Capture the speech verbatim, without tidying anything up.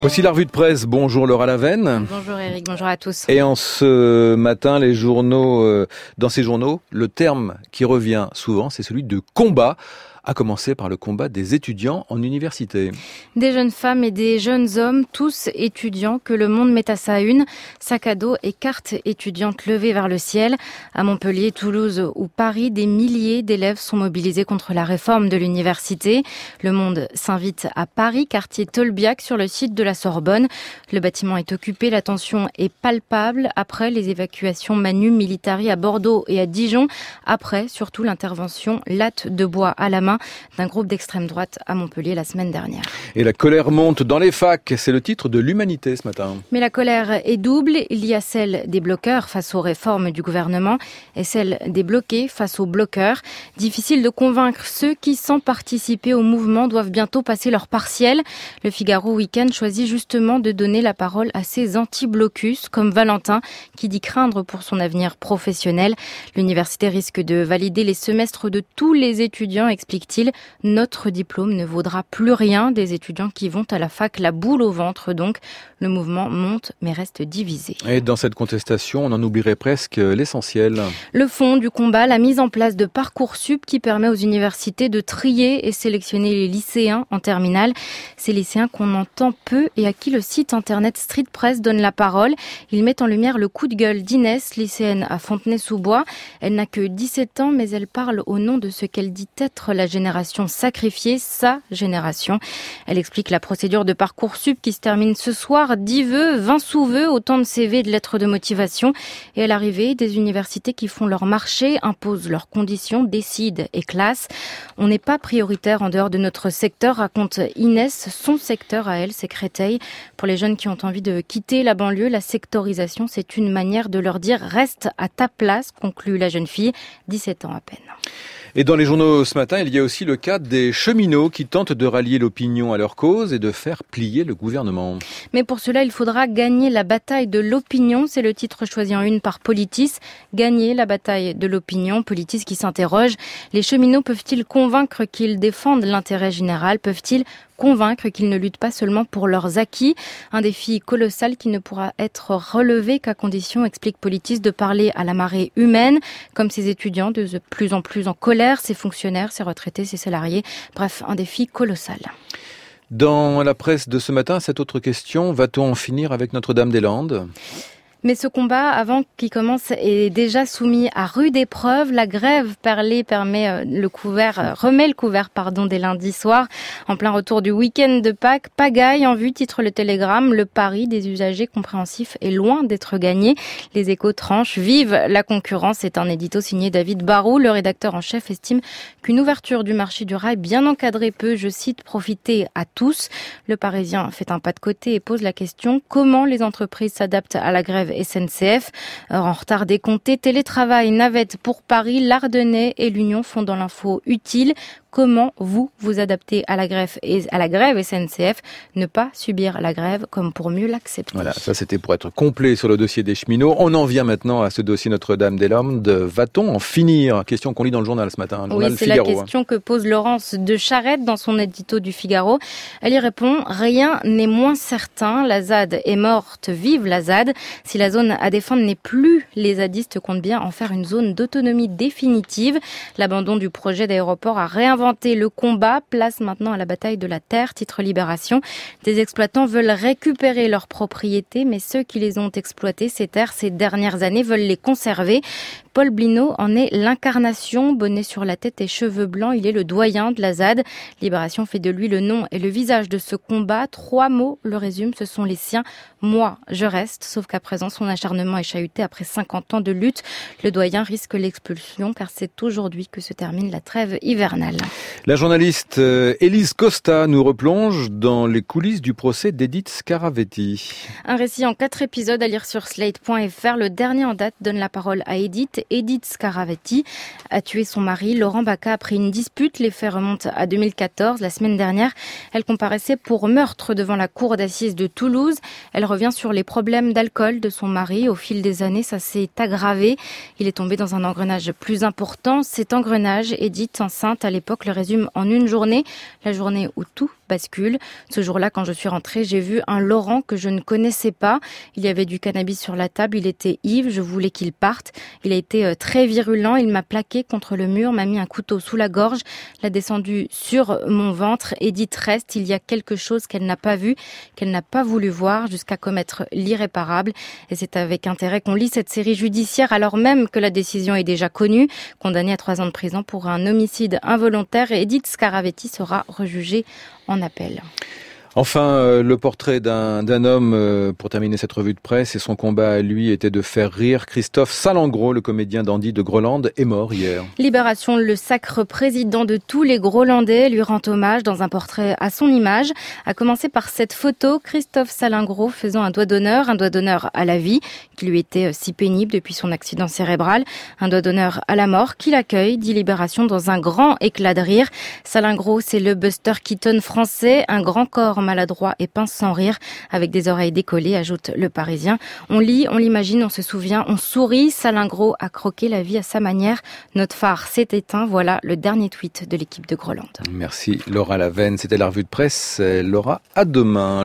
Voici la revue de presse. Bonjour Laura Lavenne. Bonjour Eric, bonjour à tous. Et en ce matin, les journaux, euh, dans ces journaux, le terme qui revient souvent, c'est celui de combat, à commencer par le combat des étudiants en université. Des jeunes femmes et des jeunes hommes, tous étudiants, que le monde met à sa une. Sac à dos et cartes étudiantes levées vers le ciel. À Montpellier, Toulouse ou Paris, des milliers d'élèves sont mobilisés contre la réforme de l'université. Le Monde s'invite à Paris, quartier Tolbiac, sur le site de la Sorbonne. Le bâtiment est occupé, la tension est palpable. Après les évacuations Manu Militari à Bordeaux et à Dijon. Après, surtout, l'intervention latte de bois à la main d'un groupe d'extrême droite à Montpellier la semaine dernière. Et la colère monte dans les facs, c'est le titre de l'Humanité ce matin. Mais la colère est double, il y a celle des bloqueurs face aux réformes du gouvernement et celle des bloqués face aux bloqueurs. Difficile de convaincre ceux qui, sans participer au mouvement, doivent bientôt passer leur partiel. Le Figaro Week-end choisit justement de donner la parole à ces anti-blocus, comme Valentin, qui dit craindre pour son avenir professionnel. L'université risque de valider les semestres de tous les étudiants, explique Dit-il, notre diplôme ne vaudra plus rien. Des étudiants qui vont à la fac la boule au ventre, donc le mouvement monte mais reste divisé. Et dans cette contestation, on en oublierait presque l'essentiel. Le fond du combat, la mise en place de Parcoursup qui permet aux universités de trier et sélectionner les lycéens en terminale. Ces lycéens qu'on entend peu et à qui le site internet Street Press donne la parole. Il met en lumière le coup de gueule d'Inès, lycéenne à Fontenay-sous-Bois. Elle n'a que dix-sept ans, mais elle parle au nom de ce qu'elle dit être la génération sacrifiée, sa génération. Elle explique la procédure de Parcoursup qui se termine ce soir. dix vœux, vingt sous-vœux, autant de C V et de lettres de motivation. Et à l'arrivée, des universités qui font leur marché, imposent leurs conditions, décident et classent. On n'est pas prioritaire en dehors de notre secteur, raconte Inès. Son secteur à elle, c'est Créteil. Pour les jeunes qui ont envie de quitter la banlieue, la sectorisation, c'est une manière de leur dire « reste à ta place », conclut la jeune fille, dix-sept ans à peine. Et dans les journaux ce matin, il y a aussi le cas des cheminots qui tentent de rallier l'opinion à leur cause et de faire plier le gouvernement. Mais pour cela, il faudra gagner la bataille de l'opinion. C'est le titre choisi en une par Politis. Gagner la bataille de l'opinion. Politis qui s'interroge. Les cheminots peuvent-ils convaincre qu'ils défendent l'intérêt général? Peuvent-ils convaincre qu'ils ne luttent pas seulement pour leurs acquis? Un défi colossal qui ne pourra être relevé qu'à condition, explique Politis, de parler à la marée humaine, comme ces étudiants de plus en plus en colère, ces fonctionnaires, ces retraités, ces salariés. Bref, un défi colossal. Dans la presse de ce matin, cette autre question, va-t-on en finir avec Notre-Dame-des-Landes ? Mais ce combat, avant qu'il commence, est déjà soumis à rude épreuve. La grève parlée permet le couvert, remet le couvert, pardon, dès lundi soir. En plein retour du week-end de Pâques, pagaille en vue, titre le Télégramme. Le pari des usagers compréhensifs est loin d'être gagné. Les Échos tranchent, vive la concurrence. C'est un édito signé David Barou. Le rédacteur en chef estime qu'une ouverture du marché du rail bien encadrée peut, je cite, profiter à tous. Le Parisien fait un pas de côté et pose la question: comment les entreprises s'adaptent à la grève S N C F. Heure en retard décompté, télétravail, navette pour Paris, l'Ardennais et l'Union font dans l'info utile. Comment vous vous adaptez à la grève et à la grève S N C F, ne pas subir la grève comme pour mieux l'accepter. Voilà, ça c'était pour être complet sur le dossier des cheminots. On en vient maintenant à ce dossier Notre-Dame-des-Landes. Va-t-on en finir? Question qu'on lit dans le journal ce matin, le journal Oui, c'est Figaro, la question hein. que pose Laurence de Charette dans son édito du Figaro. Elle y répond: rien n'est moins certain. La Z A D est morte, vive la Z A D. Si la zone à défendre n'est plus, les zadistes comptent bien en faire une zone d'autonomie définitive. L'abandon du projet d'aéroport a réinventé le combat, place maintenant à la bataille de la terre, titre Libération. Des exploitants veulent récupérer leurs propriétés, mais ceux qui les ont exploitées, ces terres, ces dernières années, veulent les conserver. Paul Blinot en est l'incarnation, bonnet sur la tête et cheveux blancs, il est le doyen de la Z A D. Libération fait de lui le nom et le visage de ce combat. Trois mots le résument, ce sont les siens. Moi, je reste, sauf qu'à présent, son acharnement est chahuté après cinquante ans de lutte. Le doyen risque l'expulsion, car c'est aujourd'hui que se termine la trêve hivernale. La journaliste Élise Costa nous replonge dans les coulisses du procès d'Edith Scaravetti. Un récit en quatre épisodes à lire sur slate point f r. Le dernier en date donne la parole à Edith. Edith Scaravetti a tué son mari, Laurent Baca, après une dispute. Les faits remontent à deux mille quatorze. La semaine dernière, elle comparaissait pour meurtre devant la cour d'assises de Toulouse. Elle revient sur les problèmes d'alcool de son mari. Au fil des années, ça s'est aggravé. Il est tombé dans un engrenage plus important. Cet engrenage, Edith, enceinte à l'époque, le résume en une journée. La journée où tout bascule. Ce jour-là, quand je suis rentrée, j'ai vu un Laurent que je ne connaissais pas. Il y avait du cannabis sur la table, il était ivre, je voulais qu'il parte. Il a été très virulent, il m'a plaqué contre le mur, m'a mis un couteau sous la gorge, l'a descendu sur mon ventre. Edith reste, il y a quelque chose qu'elle n'a pas vu, qu'elle n'a pas voulu voir, jusqu'à commettre l'irréparable. Et c'est avec intérêt qu'on lit cette série judiciaire, alors même que la décision est déjà connue. Condamnée à trois ans de prison pour un homicide involontaire, Edith Scaravetti sera rejugée en appel. Enfin, euh, le portrait d'un, d'un homme, euh, pour terminer cette revue de presse, et son combat à lui était de faire rire. Christophe Salengro, le comédien dandy de Groland, est mort hier. Libération, le sacre président de tous les Grolandais, lui rend hommage dans un portrait à son image. À commencer par cette photo, Christophe Salengro faisant un doigt d'honneur, un doigt d'honneur à la vie, qui lui était si pénible depuis son accident cérébral, un doigt d'honneur à la mort, qu'il accueille, dit Libération, dans un grand éclat de rire. Salengro, c'est le Buster Keaton français, un grand corps maladroit et pince sans rire, avec des oreilles décollées, ajoute Le Parisien. On lit, on l'imagine, on se souvient, on sourit. Salengro a croqué la vie à sa manière. Notre phare s'est éteint. Voilà le dernier tweet de l'équipe de Groland. Merci Laura Lavenne. C'était la revue de presse. Laura, à demain.